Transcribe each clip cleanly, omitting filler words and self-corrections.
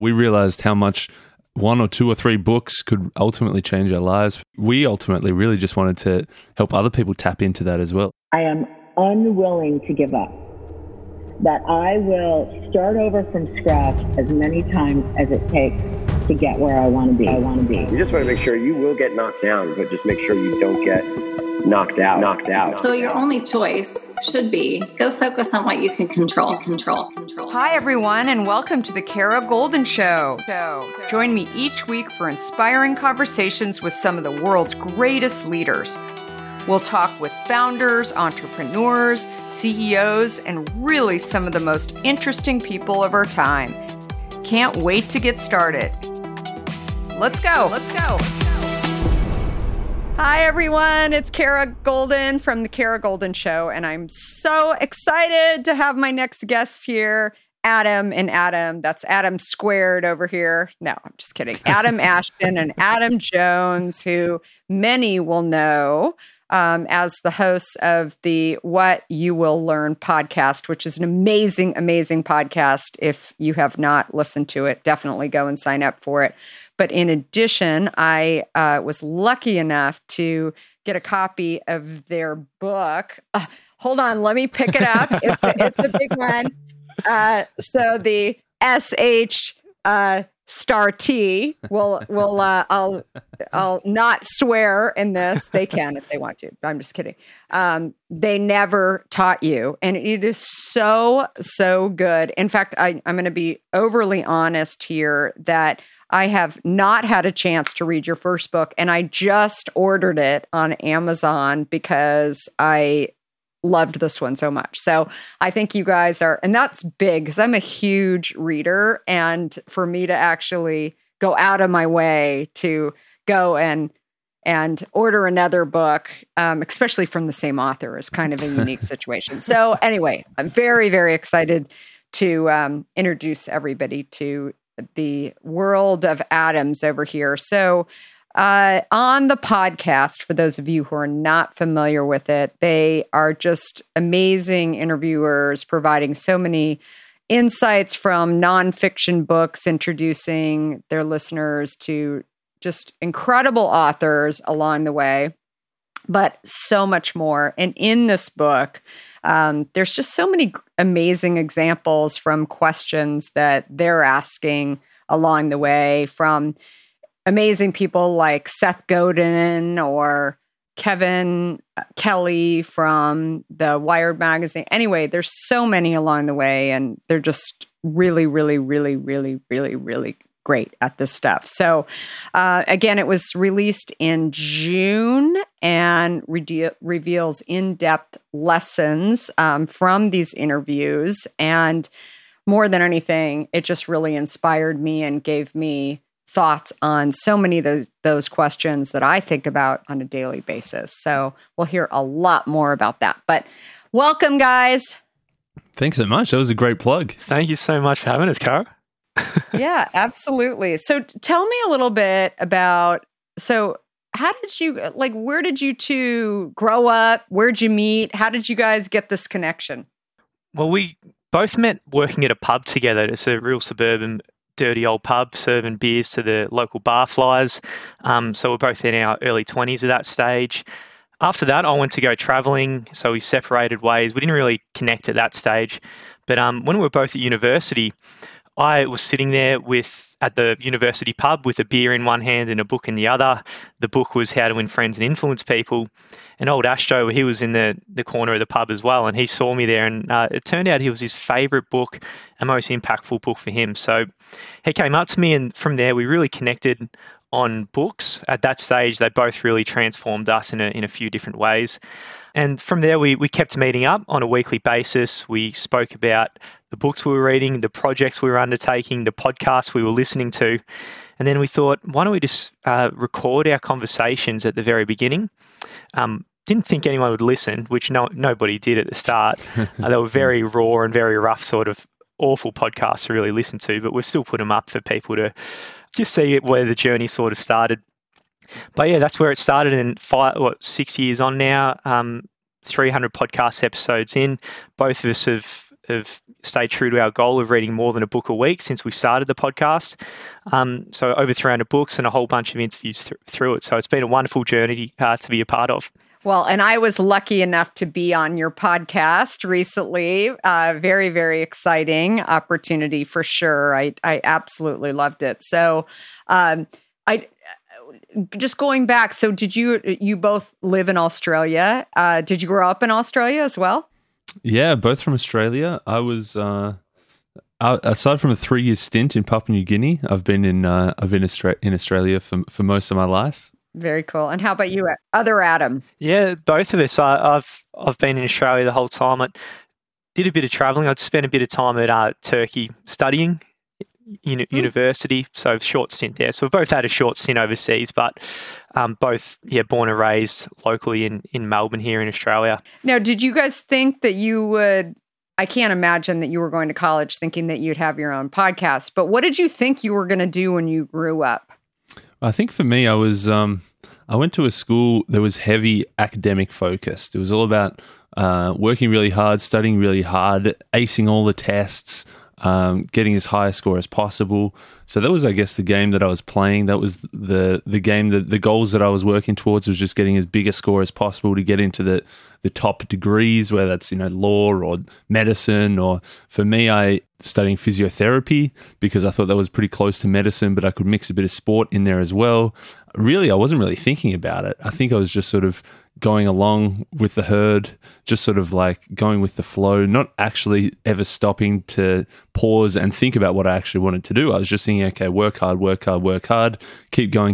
We realized how much one or two or three books could ultimately change our lives. We ultimately really just wanted to help other people tap into that as well. I am unwilling to give up. That I will start over from scratch as many times as it takes to get where I want to be. You just want to make sure you will get knocked down, but just make sure you don't get knocked out. So your only choice should be go focus on what you can control. Hi, everyone, and welcome to the Kara Goldin Show. Join me each week for inspiring conversations with some of the world's greatest leaders. We'll talk with founders, entrepreneurs, CEOs, and really some of the most interesting people of our time. Can't wait to get started. Let's go. Hi, everyone. It's Kara Goldin from the Kara Goldin Show, and I'm so excited to have my next guests here, Adam and Adam. That's Adam squared over here. No, I'm just kidding. Adam Ashton and Adam Jones, who many will know as the hosts of the What You Will Learn podcast, which is an amazing, amazing podcast. If you have not listened to it, definitely go and sign up for it. But in addition, I was lucky enough to get a copy of their book. Hold on, let me pick it up. It's a big one. So the SH star T will I'll not swear in this. They can if they want to. I'm just kidding. They never taught you, and it is so good. In fact, I'm going to be overly honest here that I have not had a chance to read your first book, and I just ordered it on Amazon because I loved this one so much. So I think you guys are, and that's big because I'm a huge reader, and for me to actually go out of my way to go and order another book, especially from the same author, is kind of a unique situation. So anyway, I'm very, very excited to introduce everybody to the world of Adams over here. So on the podcast, for those of you who are not familiar with it, they are just amazing interviewers providing so many insights from nonfiction books, introducing their listeners to just incredible authors along the way, but so much more. And in this book, there's just so many amazing examples from questions that they're asking along the way from amazing people like Seth Godin or Kevin Kelly from the Wired magazine. Anyway, there's so many along the way, and they're just really, really, really, really, really, really great at this stuff. So again, it was released in June and reveals in-depth lessons from these interviews. And more than anything, it just really inspired me and gave me thoughts on so many of those questions that I think about on a daily basis. So we'll hear a lot more about that. But welcome, guys. Thanks so much. That was a great plug. Thank you so much for having us, Kara. Yeah, absolutely. So tell me a little bit about, how did you, where did you two grow up? Where'd you meet? How did you guys get this connection? Well, we both met working at a pub together. It's a real suburban, dirty old pub serving beers to the local barflies. So we're both in our early 20s at that stage. After that, I went to go traveling, so we separated ways. We didn't really connect at that stage. But when we were both at university, I was sitting there at the university pub with a beer in one hand and a book in the other. The book was How to Win Friends and Influence People. And old Ashto, he was in the corner of the pub as well, and he saw me there. And it turned out it was his favourite book and most impactful book for him. So he came up to me, and from there we really connected on books. At that stage, they both really transformed us in a few different ways. And from there, we kept meeting up on a weekly basis. We spoke about the books we were reading, the projects we were undertaking, the podcasts we were listening to. And then we thought, why don't we just record our conversations at the very beginning? Didn't think anyone would listen, which nobody did at the start. They were very raw and very rough, sort of awful podcasts to really listen to, but we've still put them up for people to just see where the journey sort of started. But yeah, that's where it started. And 6 years on now, 300 podcast episodes in, both of us have have stayed true to our goal of reading more than a book a week since we started the podcast. So over 300 books and a whole bunch of interviews through it. So it's been a wonderful journey to be a part of. Well, and I was lucky enough to be on your podcast recently. Very, very exciting opportunity for sure. I absolutely loved it. So just going back, so did you both live in Australia? Did you grow up in Australia as well? Yeah, both from Australia. I was aside from a 3-year stint in Papua New Guinea, I've been in Australia for most of my life. Very cool. And how about you, other Adam? Yeah, both of us. I've been in Australia the whole time. I did a bit of traveling. I'd spent a bit of time at Turkey studying university, so short stint there. So we've both had a short stint overseas, but both born and raised locally in Melbourne here in Australia. Now, did you guys think that you would? I can't imagine that you were going to college thinking that you'd have your own podcast. But what did you think you were going to do when you grew up? I think for me, I went to a school that was heavy academic focused. It was all about working really hard, studying really hard, acing all the tests, getting as high a score as possible. So that was, I guess, the game that I was playing. That was the game that the goals that I was working towards was just getting as big a score as possible to get into the top degrees, whether that's law or medicine. Or for me, I studying physiotherapy because I thought that was pretty close to medicine, but I could mix a bit of sport in there as well. Really, I wasn't really thinking about it. I think I was just sort of going along with the herd, just sort of like going with the flow, not actually ever stopping to pause and think about what I actually wanted to do. I was just thinking, okay, work hard, keep going.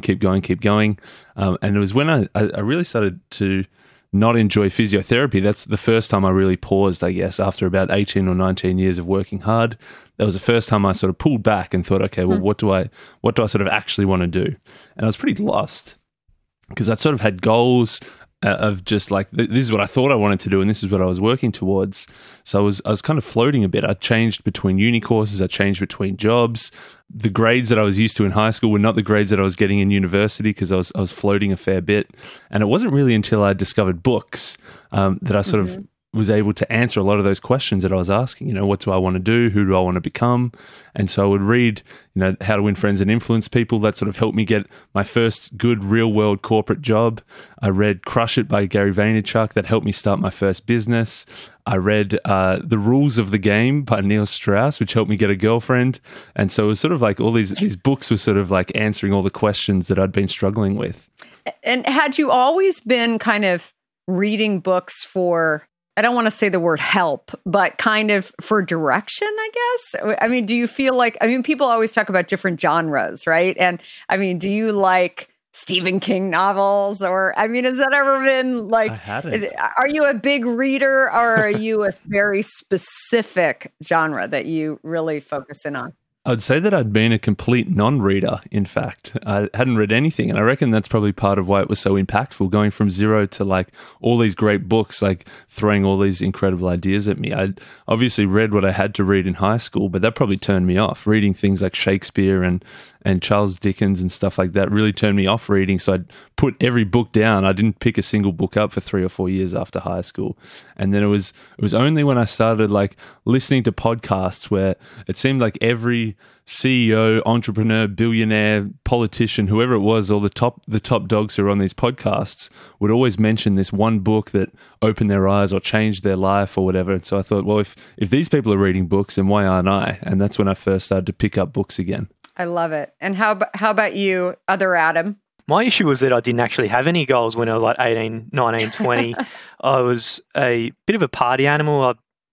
And it was when I really started to not enjoy physiotherapy. That's the first time I really paused, I guess, after about 18 or 19 years of working hard. That was the first time I sort of pulled back and thought, okay, well, what do I sort of actually want to do? And I was pretty lost because I sort of had goals of just like, this is what I thought I wanted to do and this is what I was working towards. So I was kind of floating a bit. I changed between uni courses. I changed between jobs. The grades that I was used to in high school were not the grades that I was getting in university because I was floating a fair bit. And it wasn't really until I discovered books that I sort of was able to answer a lot of those questions that I was asking. What do I want to do? Who do I want to become? And so I would read, How to Win Friends and Influence People. That sort of helped me get my first good real world corporate job. I read Crush It by Gary Vaynerchuk. That helped me start my first business. I read The Rules of the Game by Neil Strauss, which helped me get a girlfriend. And so it was sort of like all these books were sort of like answering all the questions that I'd been struggling with. And had you always been kind of reading books for, I don't want to say the word help, but kind of for direction, I guess? I mean, do you feel like, people always talk about different genres, right? And do you like Stephen King novels? Or, has that ever been like, I hadn't. Are you a big reader or are you a very specific genre that you really focus in on? I'd say that I'd been a complete non-reader, in fact. I hadn't read anything, and I reckon that's probably part of why it was so impactful, going from zero to like all these great books, like throwing all these incredible ideas at me. I'd obviously read what I had to read in high school, but that probably turned me off. Reading things like Shakespeare and Charles Dickens and stuff like that really turned me off reading, so I'd put every book down. I didn't pick a single book up for 3 or 4 years after high school. And then it was only when I started like listening to podcasts where it seemed like every CEO, entrepreneur, billionaire, politician, whoever it was, all the top dogs who are on these podcasts would always mention this one book that opened their eyes or changed their life or whatever. And so I thought, well, if these people are reading books, then why aren't I? And that's when I first started to pick up books again. I love it. And how about you, other Adam? My issue was that I didn't actually have any goals when I was like 18, 19, 20. I was a bit of a party animal.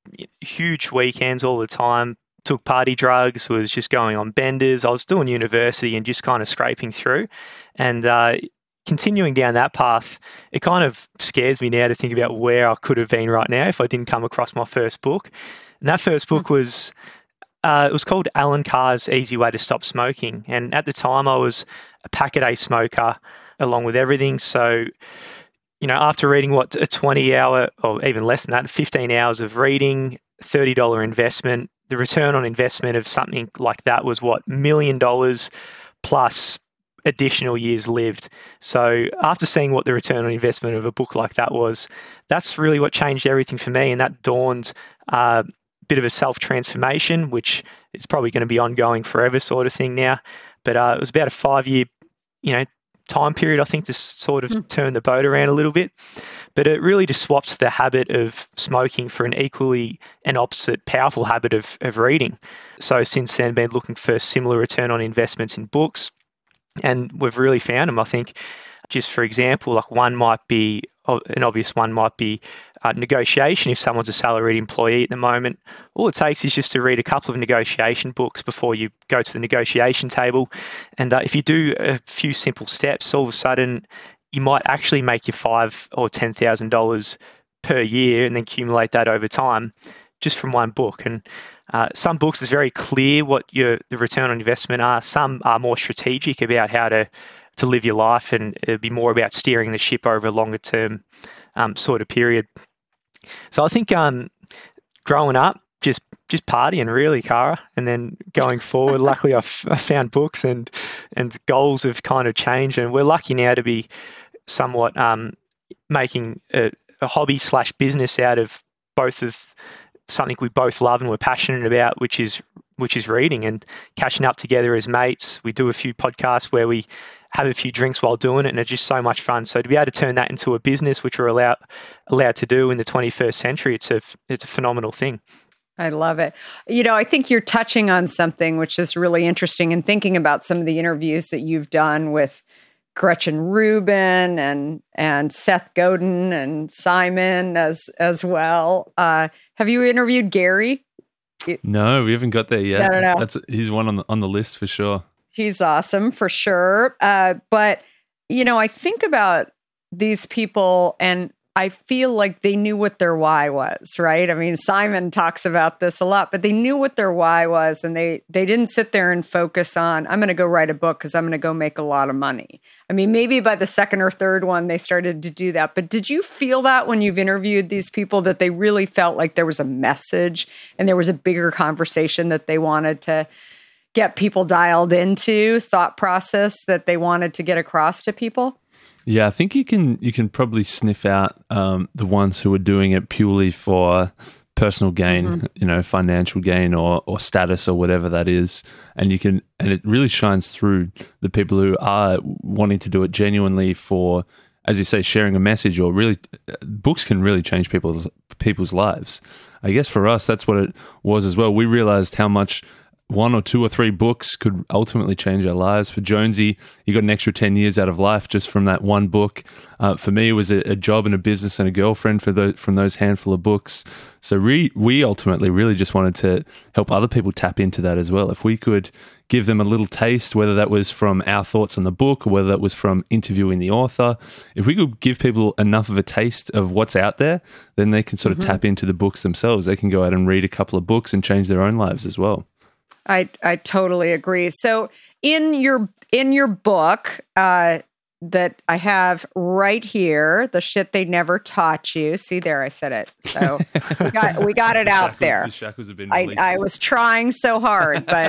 Huge weekends all the time. Took party drugs, was just going on benders. I was still in university and just kind of scraping through. And continuing down that path, it kind of scares me now to think about where I could have been right now if I didn't come across my first book. And that first book was... it was called Alan Carr's Easy Way to Stop Smoking. And at the time, I was a pack-a-day smoker along with everything. So, after reading a 20-hour or even less than that, 15 hours of reading, $30 investment, the return on investment of something like that was $1 million plus additional years lived. So after seeing what the return on investment of a book like that was, that's really what changed everything for me. And that dawned bit of a self-transformation, which is probably going to be ongoing forever sort of thing now. But it was about a 5-year, time period, I think, to sort of turn the boat around a little bit. But it really just swapped the habit of smoking for an equally and opposite powerful habit of reading. So since then, been looking for similar return on investments in books, and we've really found them. I think, just for example, like an obvious one might be negotiation. If someone's a salaried employee at the moment, all it takes is just to read a couple of negotiation books before you go to the negotiation table. And if you do a few simple steps, all of a sudden you might actually make your $5,000 or $10,000 per year and then accumulate that over time just from one book. And some books is very clear what the return on investment are. Some are more strategic about how to live your life, and it'd be more about steering the ship over a longer term sort of period. So I think growing up, just partying really, Cara, and then going forward, luckily I found books and goals have kind of changed, and we're lucky now to be somewhat making a hobby / business out of both of something we both love and we're passionate about, which is reading and catching up together as mates. We do a few podcasts where we have a few drinks while doing it, and it's just so much fun. So to be able to turn that into a business, which we're allowed to do in the 21st century, it's a phenomenal thing. I love it. I think you're touching on something which is really interesting, and thinking about some of the interviews that you've done with Gretchen Rubin and Seth Godin and Simon as well. Have you interviewed Gary? No, we haven't got there yet. No. He's one on the list for sure. He's awesome for sure. But, I think about these people and I feel like they knew what their why was, right? I mean, Simon talks about this a lot, but they knew what their why was, and they didn't sit there and focus on, I'm going to go write a book because I'm going to go make a lot of money. I mean, maybe by the second or third one, they started to do that. But did you feel that when you've interviewed these people, that they really felt like there was a message and there was a bigger conversation that they wanted to get people dialed into, thought process that they wanted to get across to people? Yeah, I think you can probably sniff out the ones who are doing it purely for personal gain, financial gain or status or whatever that is, and it really shines through the people who are wanting to do it genuinely for, as you say, sharing a message, or really, books can really change people's lives. I guess for us, that's what it was as well. We realized how much 1 or 2 or 3 books could ultimately change our lives. For Jonesy, he got an extra 10 years out of life just from that one book. For me, it was a job and a business and a girlfriend from those handful of books. So we ultimately really just wanted to help other people tap into that as well. If we could give them a little taste, whether that was from our thoughts on the book or whether that was from interviewing the author, if we could give people enough of a taste of what's out there, then they can sort of tap into the books themselves. They can go out and read a couple of books and change their own lives as well. I totally agree. So in your book that I have right here, The Shit They Never Taught You. See there, I said it. So we got it out there. The shackles have been released. I was trying so hard, but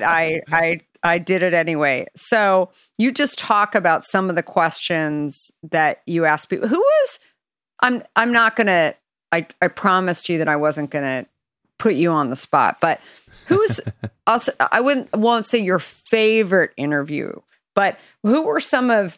I did it anyway. So you just talk about some of the questions that you ask people. Who was? I'm not gonna. I promised you that I wasn't gonna put you on the spot, but. Who's also, I won't say your favorite interview, but who were some of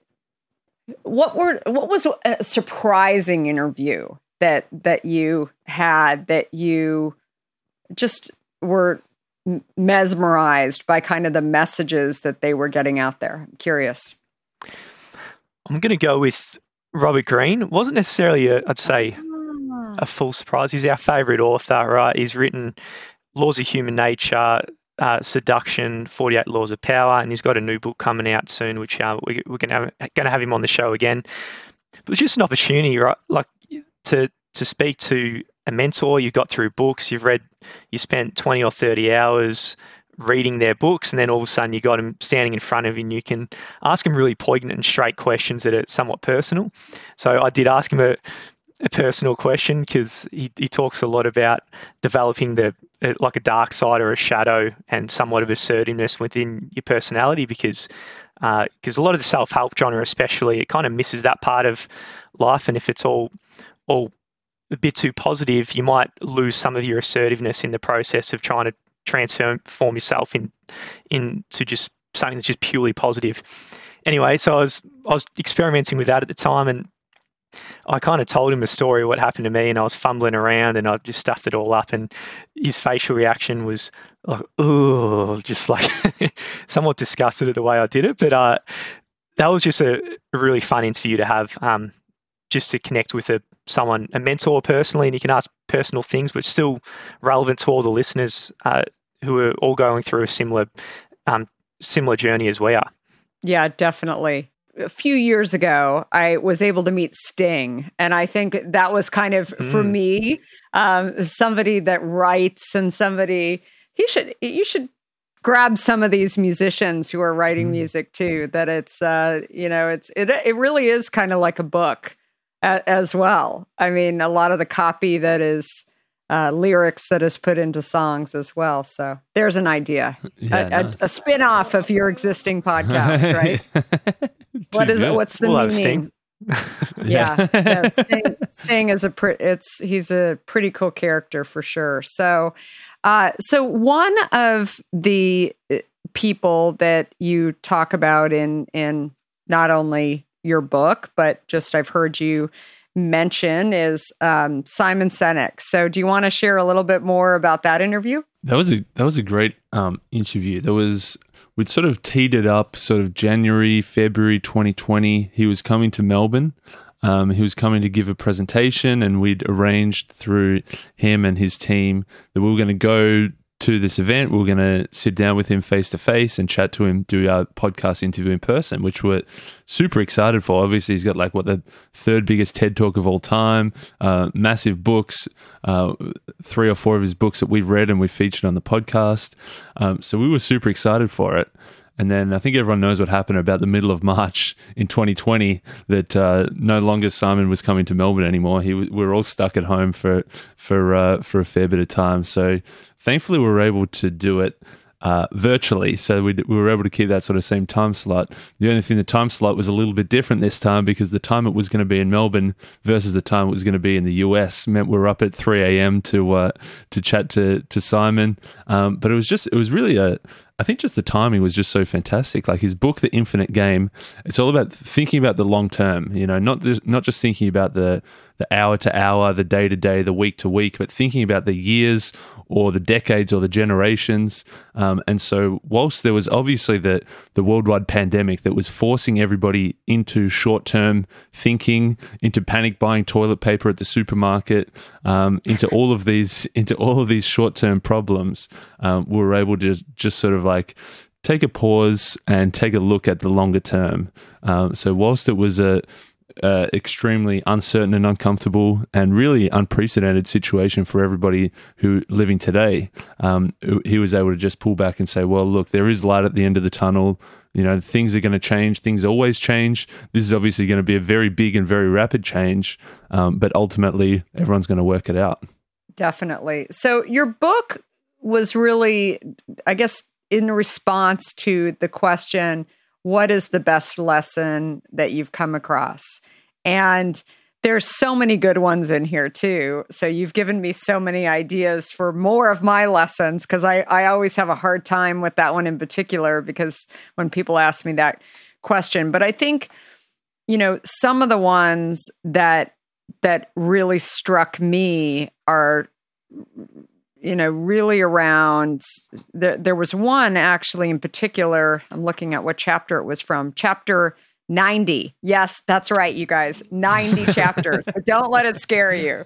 what was a surprising interview that you had that you just were mesmerized by kind of the messages that they were getting out there? I'm curious. I'm going to go with Robert Greene. It wasn't necessarily I'd say a full surprise. He's our favorite author, right? He's written Laws of Human Nature, Seduction, 48 Laws of Power, and he's got a new book coming out soon, which we're going to have him on the show again. But it's just an opportunity, right? Like to speak to a mentor you've got through books. You spent 20 or 30 hours reading their books, and then all of a sudden you got him standing in front of you, and you can ask him really poignant and straight questions that are somewhat personal. So I did ask him a personal question because he talks a lot about developing like a dark side or a shadow and somewhat of assertiveness within your personality, because a lot of the self-help genre especially, it kind of misses that part of life. And if it's all a bit too positive, you might lose some of your assertiveness in the process of trying to transform yourself into just something that's just purely positive. Anyway, so I was experimenting with that at the time, and I kind of told him a story of what happened to me, and I was fumbling around and I just stuffed it all up, and his facial reaction was like, oh, just like somewhat disgusted at the way I did it. But that was just a really fun interview to have, just to connect with a mentor personally, and you can ask personal things, but still relevant to all the listeners who are all going through a similar journey as we are. Yeah, definitely. A few years ago, I was able to meet Sting, and I think that was kind of, for me, somebody that writes, and somebody you should grab some of these musicians who are writing music too. That it's it really is kind of like a book as well. I mean, a lot of the copy that is lyrics that is put into songs as well. So there's an idea, a spin-off of your existing podcast, right? What's the meaning? Sting is he's a pretty cool character for sure. So one of the people that you talk about in not only your book, but just I've heard you mention is Simon Sinek. So do you want to share a little bit more about that interview? That was a great interview. We'd sort of teed it up sort of January, February 2020. He was coming to Melbourne. He was coming to give a presentation, and we'd arranged through him and his team that we were going to go to this event. We were going to sit down with him face to face and chat to him, do our podcast interview in person, which we're super excited for. Obviously, he's got the third biggest TED Talk of all time, massive books, 3 or 4 of his books that we've read and we've featured on the podcast. So we were super excited for it. And then I think everyone knows what happened about the middle of March in 2020, that no longer Simon was coming to Melbourne anymore. We were all stuck at home for a fair bit of time. So thankfully we were able to do it virtually. So we were able to keep that sort of same time slot. The only thing, the time slot was a little bit different this time, because the time it was going to be in Melbourne versus the time it was going to be in the US meant we were up at 3 a.m. to chat to Simon. But it was really I think just the timing was just so fantastic. Like his book, The Infinite Game, it's all about thinking about the long term, not just thinking about the hour to hour, the day to day, the week to week, but thinking about the years or the decades or the generations. And so whilst there was obviously the worldwide pandemic that was forcing everybody into short-term thinking, into panic buying toilet paper at the supermarket, into all of these short-term problems, we were able to just sort of take a pause and take a look at the longer term. So whilst it was a extremely uncertain and uncomfortable and really unprecedented situation for everybody who living today, he was able to just pull back and say, well, look, there is light at the end of the tunnel. Things are going to change. Things always change. This is obviously going to be a very big and very rapid change, but ultimately everyone's going to work it out. Definitely. So your book was really, I guess, in response to the question, what is the best lesson that you've come across? And there's so many good ones in here too. So you've given me so many ideas for more of my lessons, because I always have a hard time with that one in particular, because when people ask me that question. But I think, some of the ones that really struck me are, really around, there was one actually in particular, I'm looking at what chapter it was from, chapter 90. Yes, that's right, you guys, 90 chapters, but don't let it scare you,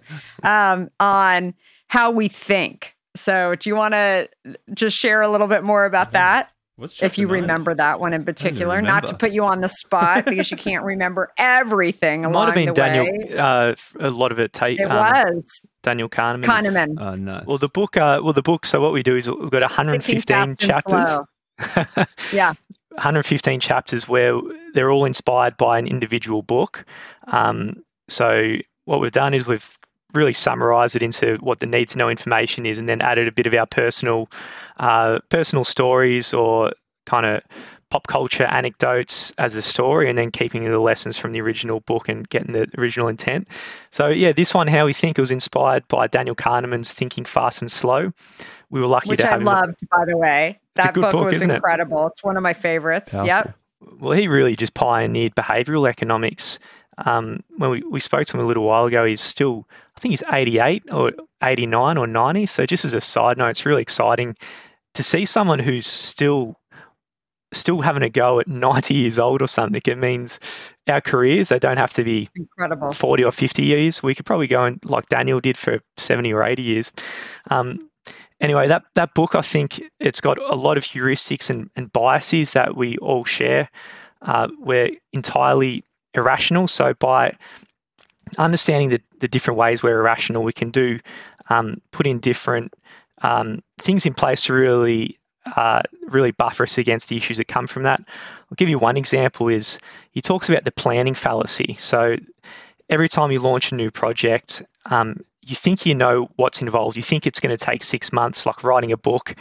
on how we think. So do you want to just share a little bit more about that? If you remember that one in particular, not to put you on the spot because you can't remember everything along the way. Might have been Daniel, a lot of it. It was Daniel Kahneman. Oh, nice. Well, the book. So what we do is we've got 115 chapters. Yeah, 115 chapters where they're all inspired by an individual book. So what we've done is we've really summarize it into what the need to know information is, and then added a bit of our personal stories or kind of pop culture anecdotes as the story, and then keeping the lessons from the original book and getting the original intent. So yeah, this one, How We Think, it was inspired by Daniel Kahneman's Thinking Fast and Slow. We were lucky Which to have I loved, by the way. That book was incredible. It's one of my favorites. Powerful. Yep. Well, he really just pioneered behavioral economics. When we spoke to him a little while ago, he's still, I think he's 88 or 89 or 90. So just as a side note, it's really exciting to see someone who's still having a go at 90 years old or something. It means our careers, they don't have to be incredible 40 or 50 years. We could probably go in like Daniel did for 70 or 80 years. Anyway, that book, I think it's got a lot of heuristics and biases that we all share. We're entirely irrational. So by understanding the different ways we're irrational, we can put in different things in place to really buffer us against the issues that come from that. I'll give you one example. Is he talks about the planning fallacy. So every time you launch a new project, you think you know what's involved. You think it's going to take 6 months, like writing a book.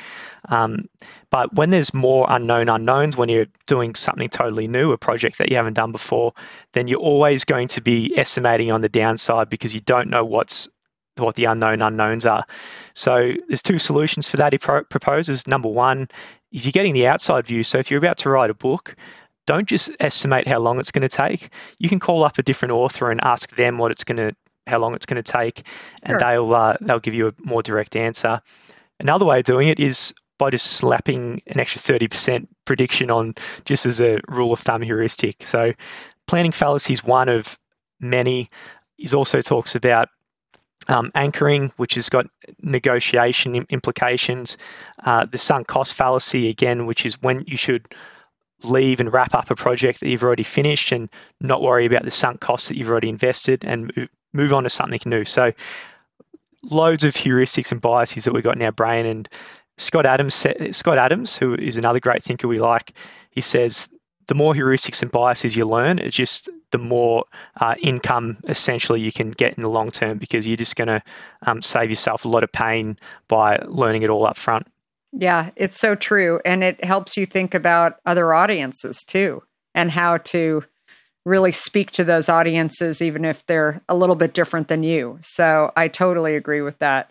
But when there's more unknown unknowns, when you're doing something totally new, a project that you haven't done before, then you're always going to be estimating on the downside because you don't know what the unknown unknowns are. So there's two solutions for that he proposes. Number one is you're getting the outside view. So if you're about to write a book, don't just estimate how long it's going to take. You can call up a different author and ask them how long it's going to take, and Sure. they'll give you a more direct answer. Another way of doing it is by just slapping an extra 30% prediction on, just as a rule of thumb heuristic. So planning fallacy is one of many. He also talks about anchoring, which has got negotiation implications. The sunk cost fallacy, again, which is when you should leave and wrap up a project that you've already finished and not worry about the sunk costs that you've already invested and move on to something new. So loads of heuristics and biases that we've got in our brain. And Scott Adams, who is another great thinker we like, he says, the more heuristics and biases you learn, it's just the more income essentially you can get in the long term, because you're just going to save yourself a lot of pain by learning it all up front. Yeah, it's so true. And it helps you think about other audiences too, and how to really speak to those audiences, even if they're a little bit different than you. So I totally agree with that.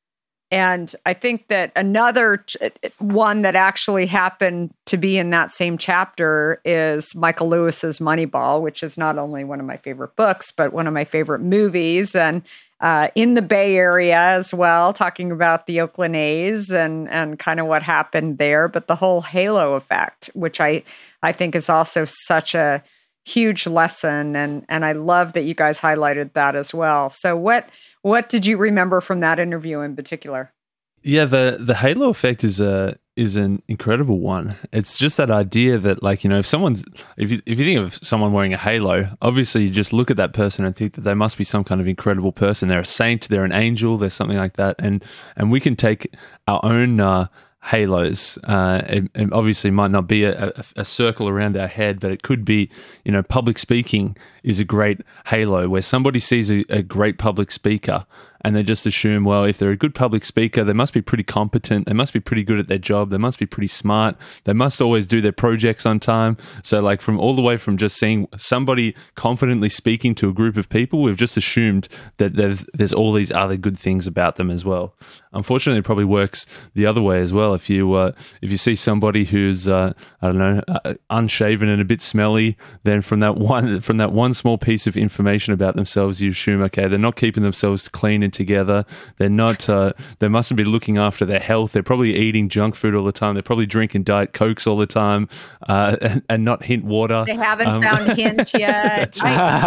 And I think that another one that actually happened to be in that same chapter is Michael Lewis's Moneyball, which is not only one of my favorite books, but one of my favorite movies. And in the Bay Area as well, talking about the Oakland A's and kind of what happened there, but the whole halo effect, which I think is also such a huge lesson. And I love that you guys highlighted that as well. So what did you remember from that interview in particular? Yeah, the halo effect is an incredible one. It's just that idea that, like, you know, if you think of someone wearing a halo, obviously you just look at that person and think that they must be some kind of incredible person. They're a saint, they're an angel, they're something like that. And we can take our own halos. It obviously might not be a circle around our head, but it could be, you know, public speaking is a great halo where somebody sees a great public speaker and they just assume, well, if they're a good public speaker, they must be pretty competent, they must be pretty good at their job, they must be pretty smart, they must always do their projects on time. So like from all the way from just seeing somebody confidently speaking to a group of people, we've just assumed that there's all these other good things about them as well. Unfortunately, it probably works the other way as well. If you see somebody who's unshaven and a bit smelly, then from that one small piece of information about themselves, you assume, okay, they're not keeping themselves clean and together. They're not. They mustn't be looking after their health. They're probably eating junk food all the time. They're probably drinking Diet Cokes all the time, and not Hint water. They haven't found Hint yet.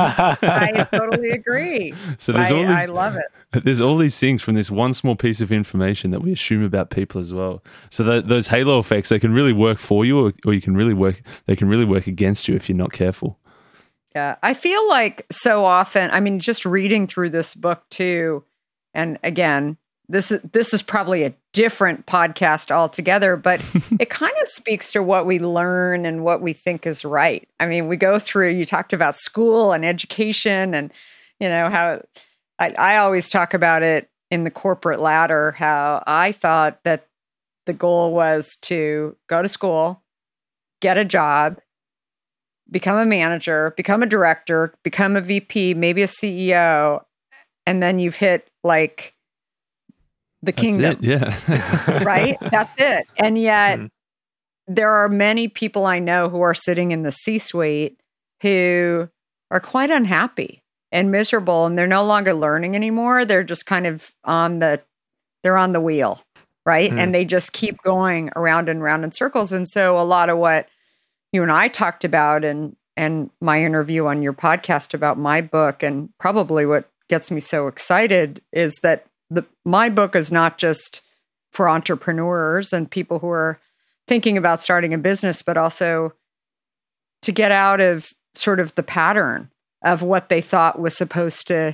I totally agree. So I love it. There's all these things from this one small piece of information that we assume about people as well. So those halo effects, they can really work for you, or you can really work. They can really work against you if you're not careful. Yeah, I feel like so often, I mean, just reading through this book too, and again, this is probably a different podcast altogether, but it kind of speaks to what we learn and what we think is right. I mean, we go through, you talked about school and education, and you know how I always talk about it in the corporate ladder, how I thought that the goal was to go to school, get a job, become a manager, become a director, become a VP, maybe a CEO, and then you've hit like the kingdom. Yeah. Right? That's it. And yet there are many people I know who are sitting in the C-suite who are quite unhappy and miserable, and they're no longer learning anymore. They're just kind of they're on the wheel, right? And they just keep going around and around in circles. And so a lot of what you and I talked about and my interview on your podcast about my book, and probably what gets me so excited is that my book is not just for entrepreneurs and people who are thinking about starting a business, but also to get out of sort of the pattern of what they thought was supposed to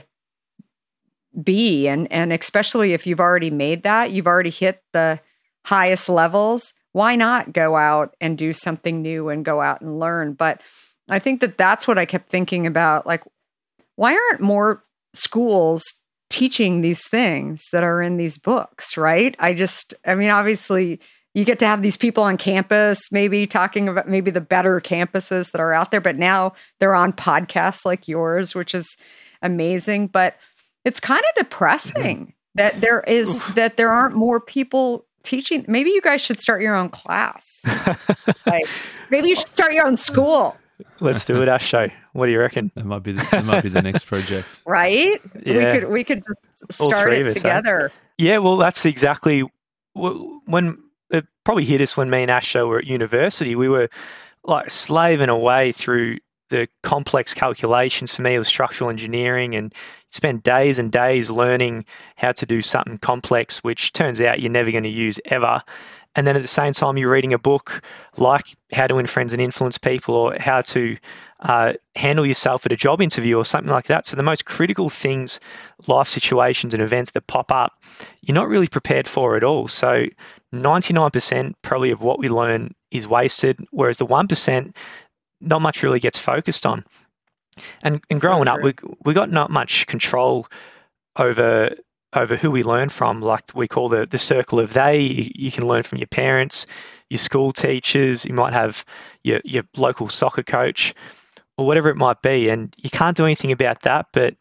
be. And especially if you've already made that, you've already hit the highest levels, why not go out and do something new and go out and learn? But I think that that's what I kept thinking about. Like, why aren't more schools teaching these things that are in these books, right? I mean, obviously you get to have these people on campus, maybe talking about maybe the better campuses that are out there, but now they're on podcasts like yours, which is amazing. But it's kind of depressing that there aren't more people teaching. Maybe you guys should start your own class. Like, maybe you should start your own school. Let's do it, Asho. What do you reckon? That might be the next project. Right? Yeah. We could just start it together. Yeah, well, that's exactly when it probably hit us when me and Asho were at university. We were like slaving away through the complex calculations. For me, it was structural engineering, and spend days and days learning how to do something complex, which turns out you're never going to use ever. And then at the same time, you're reading a book like How to Win Friends and Influence People, or how to handle yourself at a job interview or something like that. So the most critical things, life situations and events that pop up, you're not really prepared for at all. So 99% probably of what we learn is wasted, whereas the 1%, not much really gets focused on. And growing up, we got not much control over who we learn from. Like we call the circle of they. You can learn from your parents, your school teachers, you might have your local soccer coach, or whatever it might be. And you can't do anything about that, but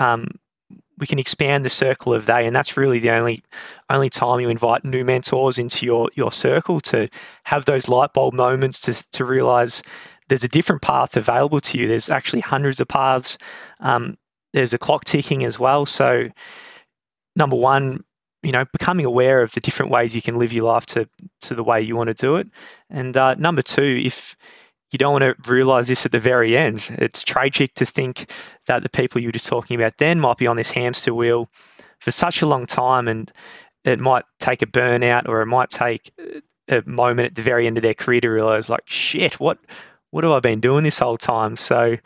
we can expand the circle of they. And that's really the only time you invite new mentors into your circle, to have those light bulb moments, to realize there's a different path available to you. There's actually hundreds of paths. There's a clock ticking as well. So number one, becoming aware of the different ways you can live your life to the way you want to do it. And number two, if you don't want to realize this at the very end, it's tragic to think that the people you were just talking about then might be on this hamster wheel for such a long time, and it might take a burnout, or it might take a moment at the very end of their career to realize, like, shit, what have I been doing this whole time? So,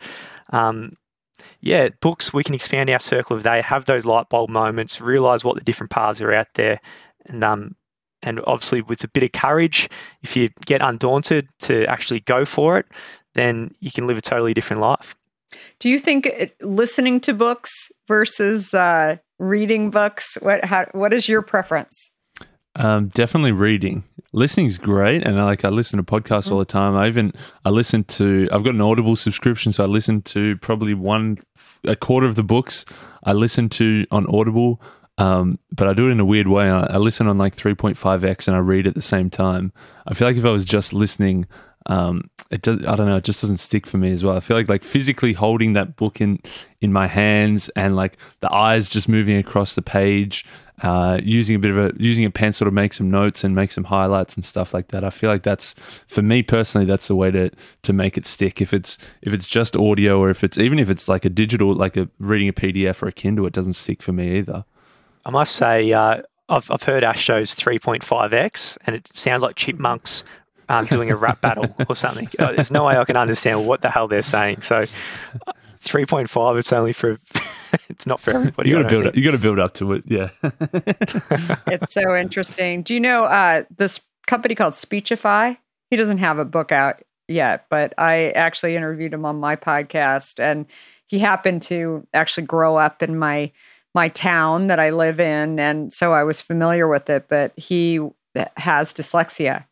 books, we can expand our circle of they, have those light bulb moments, realize what the different paths are out there. And obviously with a bit of courage, if you get undaunted to actually go for it, then you can live a totally different life. Do you think listening to books versus reading books, what is your preference? Definitely reading. Listening's great, and I listen to podcasts all the time. I've got an Audible subscription, so I listen to probably a quarter of the books I listen to on Audible. But I do it in a weird way. I listen on like 3.5x and I read at the same time. I feel like if I was just listening, it just doesn't stick for me as well. I feel like physically holding that book in my hands, and like the eyes just moving across the page, using a pencil to make some notes and make some highlights and stuff like that. I feel like that's, for me personally, that's the way to make it stick. If it's just audio, or if it's like a digital, like reading a PDF or a Kindle, it doesn't stick for me either. I must say, I've heard Asho's 3.5x, and it sounds like chipmunks doing a rap battle or something. There's no way I can understand what the hell they're saying. So 3.5, it's only for, it's not for everybody. You got to build up to it. Yeah. It's so interesting. Do you know this company called Speechify? He doesn't have a book out yet, but I actually interviewed him on my podcast, and he happened to actually grow up in my town that I live in, and so I was familiar with it, but he has dyslexia.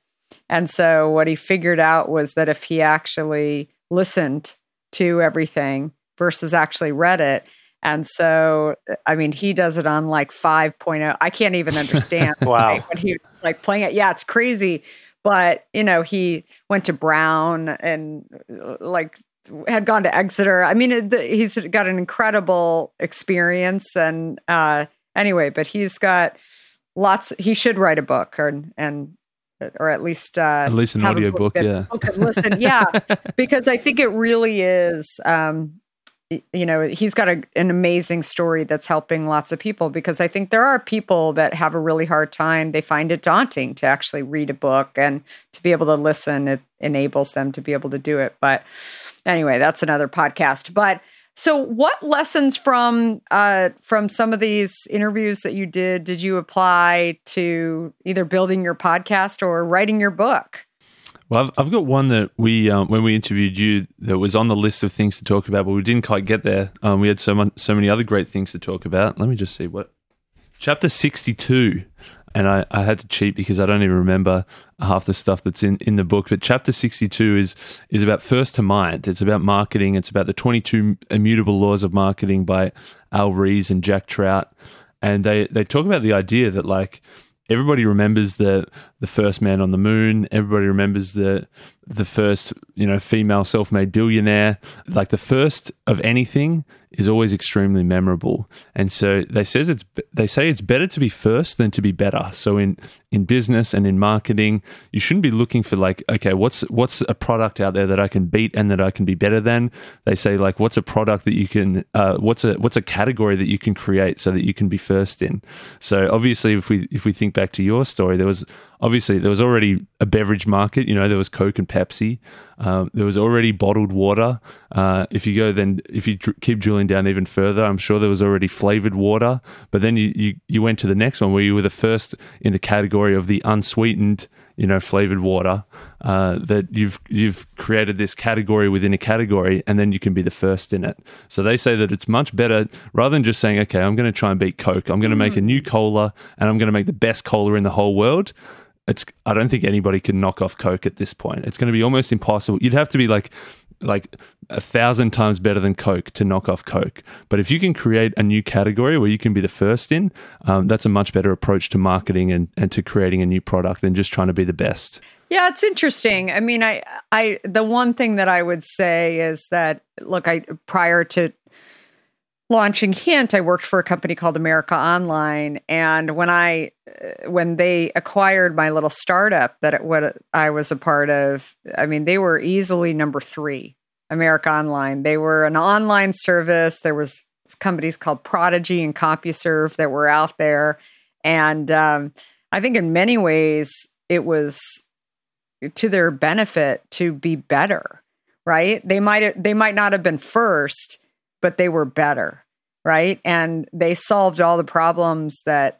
And so what he figured out was that if he actually listened to everything versus actually read it. And so, I mean, he does it on like 5.0. I can't even understand Wow. when he was like playing it. Yeah, it's crazy. But, you know, he went to Brown and like had gone to Exeter. I mean, he's got an incredible experience. And anyway, but he's got he should write a book or at least an audio book, yeah. Listen, yeah, because I think it really is. You know, he's got an amazing story that's helping lots of people, because I think there are people that have a really hard time. They find it daunting to actually read a book, and to be able to listen, it enables them to be able to do it. But anyway, that's another podcast. But so what lessons from some of these interviews that you did you apply to either building your podcast or writing your book? Well, I've got one that we, when we interviewed you, that was on the list of things to talk about, but we didn't quite get there. We had so many other great things to talk about. Let me just see chapter 62. And I had to cheat because I don't even remember half the stuff that's in the book. But chapter 62 is about first to mind. It's about marketing. It's about the 22 immutable laws of marketing by Al Ries and Jack Trout. And they talk about the idea that, like, everybody remembers the first man on the moon. Everybody remembers the first, female self-made billionaire. Like, the first of anything is always extremely memorable. And so they say it's better to be first than to be better. So in business and in marketing, you shouldn't be looking for, like, okay, what's a product out there that I can beat and that I can be better than. They say, like, what's a product that you can what's a category that you can create so that you can be first in. So obviously, if we think back to your story, there was already a beverage market. There was Coke and Pepsi. There was already bottled water. If you keep drilling down even further, I'm sure there was already flavored water. But then you went to the next one where you were the first in the category of the unsweetened, flavored water. That you've created this category within a category, and then you can be the first in it. So they say that it's much better, rather than just saying, okay, I'm going to try and beat Coke. I'm going to make a new cola, and I'm going to make the best cola in the whole world. I don't think anybody can knock off Coke at this point. It's going to be almost impossible. You'd have to be like 1,000 times better than Coke to knock off Coke. But if you can create a new category where you can be the first in, that's a much better approach to marketing and to creating a new product than just trying to be the best. Yeah, it's interesting. I mean, I the one thing that I would say is that, look, prior to launching Hint, I worked for a company called America Online, and when they acquired my little startup what I was a part of, I mean, they were easily number 3, America Online. They were an online service. There was companies called Prodigy and CompuServe that were out there, and I think in many ways it was to their benefit to be better, right? They might not have been first, but they were better, right? And they solved all the problems that,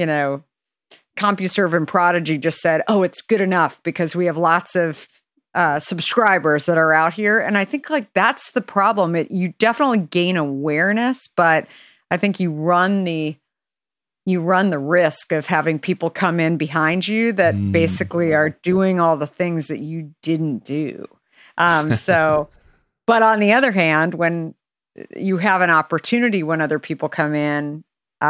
CompuServe and Prodigy just said, oh, it's good enough because we have lots of subscribers that are out here. And I think, like, that's the problem. You definitely gain awareness, but I think you run the risk of having people come in behind you that basically are doing all the things that you didn't do. But on the other hand, when you have an opportunity when other people come in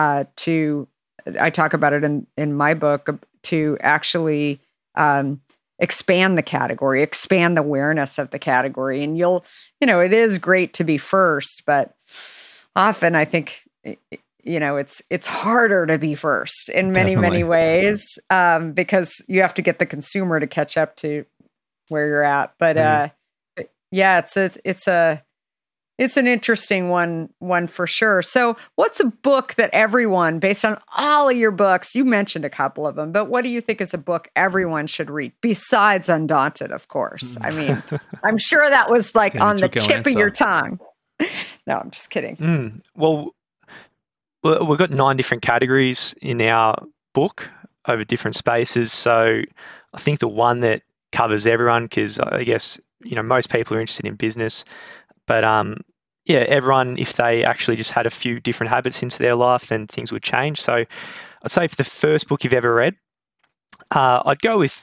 I talk about it in my book, to actually expand the category, expand the awareness of the category. And it is great to be first, but often I think, it's harder to be first in many, many ways, because you have to get the consumer to catch up to where you're at. But yeah, it's an interesting one for sure. So what's a book that everyone, based on all of your books, you mentioned a couple of them, but what do you think is a book everyone should read besides Undaunted, of course? I mean, I'm sure that was like on the tip of your tongue. No, I'm just kidding. Well, we've got 9 different categories in our book over different spaces. So I think the one that covers everyone, because I guess, most people are interested in business, but everyone, if they actually just had a few different habits into their life, then things would change. So I'd say for the first book you've ever read, I'd go with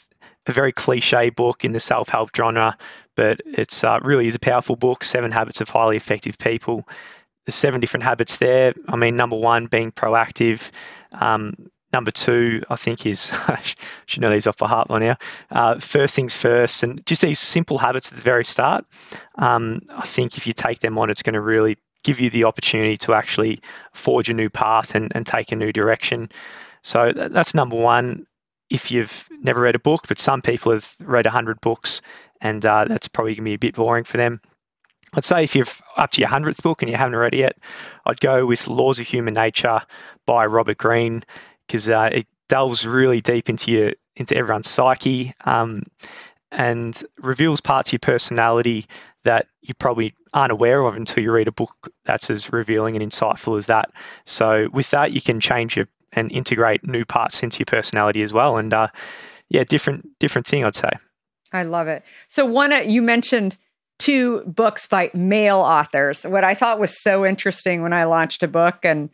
a very cliche book in the self-help genre, but it's really is a powerful book, 7 Habits of Highly Effective People. There's 7 different habits there. I mean, number 1, being proactive. Number 2, I think, is, I should know these off by heart by now, first things first, and just these simple habits at the very start. I think if you take them on, it's going to really give you the opportunity to actually forge a new path and take a new direction. So that's number 1. If you've never read a book, but some people have read 100 books, and that's probably going to be a bit boring for them. I'd say if you're up to your 100th book and you haven't read it yet, I'd go with Laws of Human Nature by Robert Greene, because it delves really deep into everyone's psyche and reveals parts of your personality that you probably aren't aware of until you read a book that's as revealing and insightful as that. So with that, you can change and integrate new parts into your personality as well. And different thing, I'd say. I love it. So you mentioned 2 books by male authors. What I thought was so interesting when I launched a book and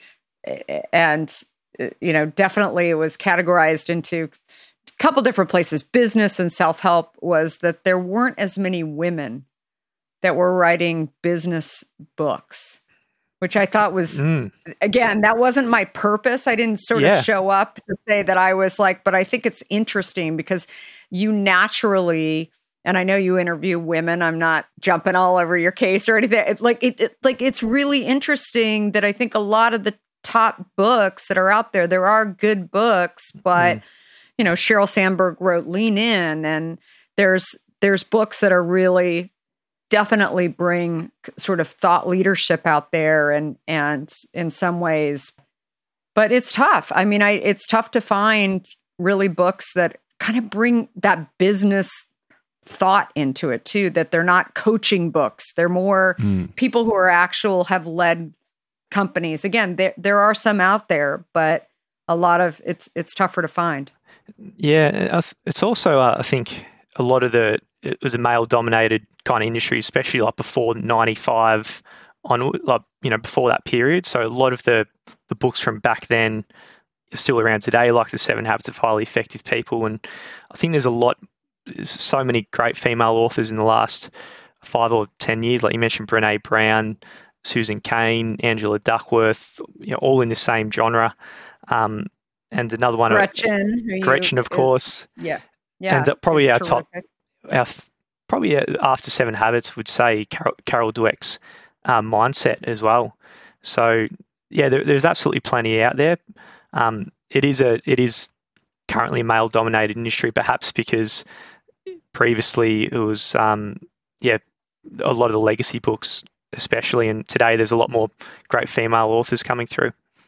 definitely it was categorized into a couple different places, business and self-help, was that there weren't as many women that were writing business books, which I thought was, again, that wasn't my purpose. I didn't sort of show up to say that I was like, but I think it's interesting because you naturally, and I know you interview women, I'm not jumping all over your case or anything. It's really interesting that I think a lot of the top books that are out there, there are good books, but Sheryl Sandberg wrote Lean In, and there's books that are really definitely bring sort of thought leadership out there and in some ways, but it's tough. I mean, it's tough to find really books that kind of bring that business thought into it too, that they're not coaching books. They're more people who are have led companies. Again, there are some out there, but a lot of it's tougher to find. Yeah, it's also I think a lot of it was a male-dominated kind of industry, especially like before 95 on, before that period. So a lot of the books from back then are still around today, like the 7 Habits of Highly Effective People. And I think there's so many great female authors in the last 5 or 10 years. Like you mentioned, Brené Brown, Susan Cain, Angela Duckworth, all in the same genre. And another one, Gretchen, of course. Yeah. And probably our top, probably after 7 Habits, would say Carol Dweck's Mindset as well. So yeah, there's absolutely plenty out there. It is currently a male-dominated industry, perhaps because previously it was a lot of the legacy books, especially, and today there's a lot more great female authors coming through.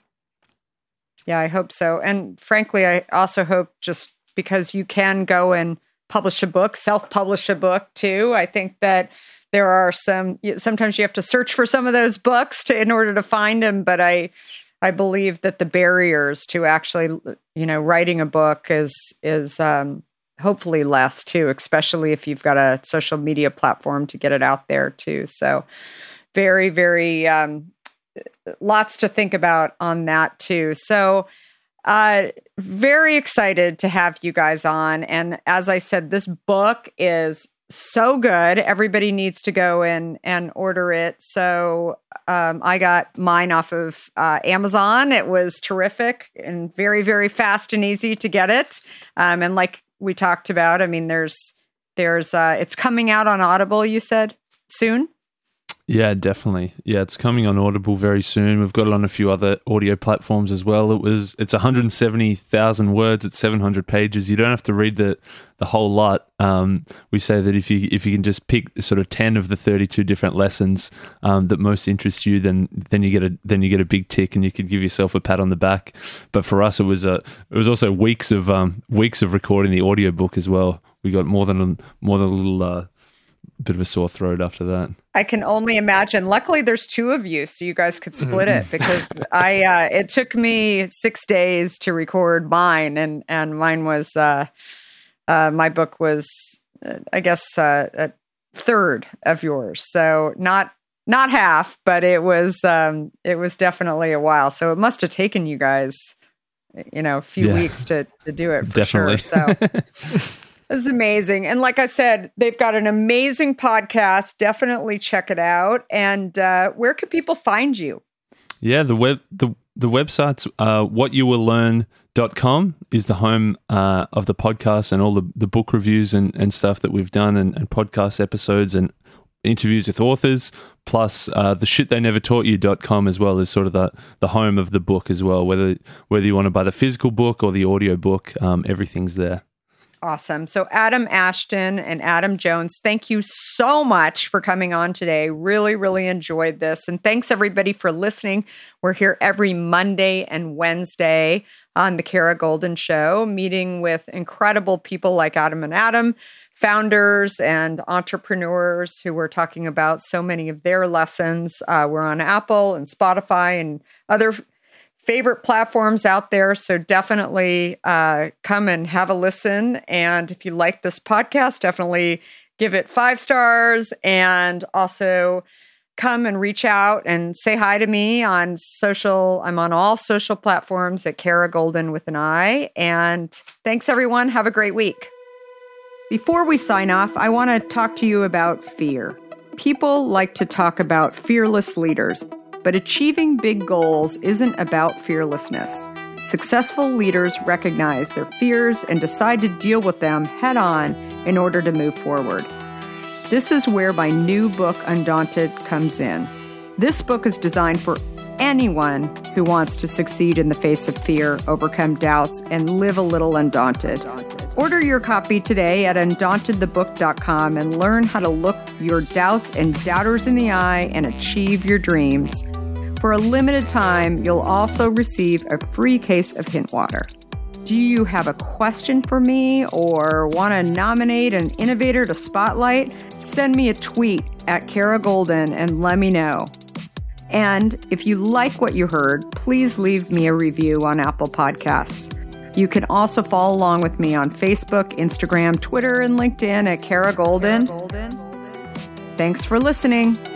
Yeah, I hope so. And frankly, I also hope, just because you can go and publish a book, self-publish a book too. I think that there are sometimes you have to search for some of those books in order to find them. But I believe that the barriers to actually, writing a book is hopefully less too, especially if you've got a social media platform to get it out there too. So very, very, lots to think about on that too. So very excited to have you guys on. And as I said, this book is so good. Everybody needs to go in and order it. So I got mine off of Amazon. It was terrific and very, very fast and easy to get it. And like we talked about, I mean, there's it's coming out on Audible, you said, soon? Yeah, definitely. Yeah, it's coming on Audible very soon. We've got it on a few other audio platforms as well. It's 170,000 words. It's 700 pages. You don't have to read the whole lot. We say that if you can just pick sort of 10 of the 32 different lessons that most interest you, then you get a big tick, and you can give yourself a pat on the back. But for us, it was also weeks of recording the audiobook as well. We got more than a little bit of a sore throat after that. I can only imagine. Luckily, there's 2 of you, so you guys could split it, because it took me 6 days to record mine, and mine was my book was I guess a third of yours, so not half, but it was definitely a while. So it must have taken you guys a few weeks to do it for definitely. sure. So This is amazing. And like I said, they've got an amazing podcast. Definitely check it out. And where can people find you? Yeah, the website's whatyouwilllearn.com is the home of the podcast and all the book reviews and stuff that we've done and podcast episodes and interviews with authors, plus the shittheynevertaughtyou.com as well is sort of the home of the book as well. Whether you want to buy the physical book or the audio book, everything's there. Awesome. So Adam Ashton and Adam Jones, thank you so much for coming on today. Really, really enjoyed this. And thanks everybody for listening. We're here every Monday and Wednesday on the Kara Goldin Show, meeting with incredible people like Adam and Adam, founders and entrepreneurs who were talking about so many of their lessons. We're on Apple and Spotify and other favorite platforms out there. So definitely come and have a listen. And if you like this podcast, definitely give it 5 stars and also come and reach out and say hi to me on social. I'm on all social platforms at Kara Goldin with an I. And thanks everyone. Have a great week. Before we sign off, I want to talk to you about fear. People like to talk about fearless leaders, but achieving big goals isn't about fearlessness. Successful leaders recognize their fears and decide to deal with them head on in order to move forward. This is where my new book, Undaunted, comes in. This book is designed for anyone who wants to succeed in the face of fear, overcome doubts, and live a little undaunted. Order your copy today at undauntedthebook.com and learn how to look your doubts and doubters in the eye and achieve your dreams. For a limited time, you'll also receive a free case of Hint Water. Do you have a question for me or want to nominate an innovator to spotlight? Send me a tweet at Kara Goldin and let me know. And if you like what you heard, please leave me a review on Apple Podcasts. You can also follow along with me on Facebook, Instagram, Twitter, and LinkedIn at Kara Goldin. Thanks for listening.